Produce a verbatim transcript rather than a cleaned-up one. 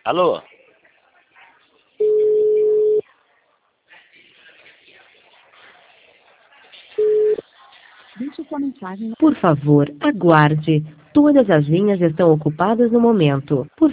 Alô? Deixe sua mensagem. Por favor, aguarde. Todas as linhas estão ocupadas no momento. Por